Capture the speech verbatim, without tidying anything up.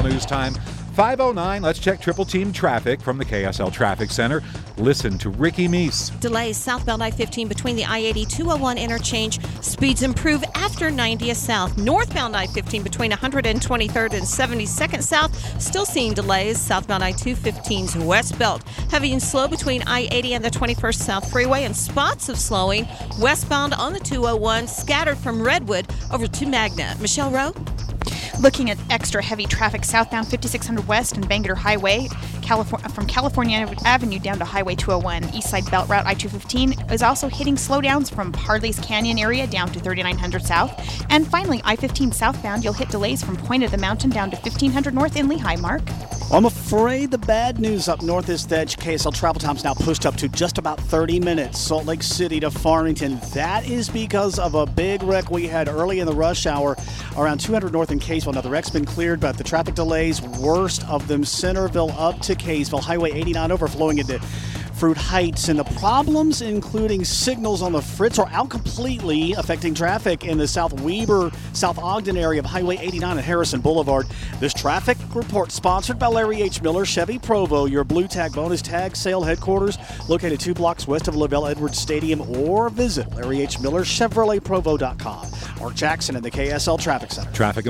L News Time. five oh nine, let's check triple team traffic from the K S L Traffic Center. Listen to Ricky Meese. Delays southbound I fifteen between the I eighty two oh one interchange. Speeds improve after ninetieth south. Northbound I fifteen between one hundred twenty-third and seventy-second south. Still seeing delays. Southbound I two fifteen's west belt. Heavy and slow between I eighty and the twenty-first South Freeway, and spots of slowing westbound on the two oh one, scattered from Redwood over to Magna. Michelle Rowe? Looking at extra heavy traffic southbound fifty-six hundred West and Bangor Highway, California, from California Avenue down to Highway two oh one. Eastside Belt Route I two fifteen is also hitting slowdowns from Harley's Canyon area down to thirty-nine hundred South. And finally, I fifteen southbound, you'll hit delays from Point of the Mountain down to fifteen hundred North in Lehigh. Mark? I'm afraid the bad news up north is that K S L travel time's now pushed up to just about thirty minutes. Salt Lake City to Farmington. That is because of a big wreck we had early in the rush hour around two hundred North in Kaysville. Now, the wreck's been cleared, but the traffic delays, worst of them, Centerville up to Kaysville. Highway eighty-nine overflowing into Fruit Heights, and the problems including signals on the Fritz are out completely, affecting traffic in the South Weber, South Ogden area of Highway eighty-nine and Harrison Boulevard. This traffic report sponsored by Larry H. Miller Chevy Provo, your Blue Tag bonus tag sale headquarters, located two blocks west of LaVelle Edwards Stadium, or visit Larry H. Miller Chevrolet Provo dot com. Mark Jackson in the K S L Traffic Center. Traffic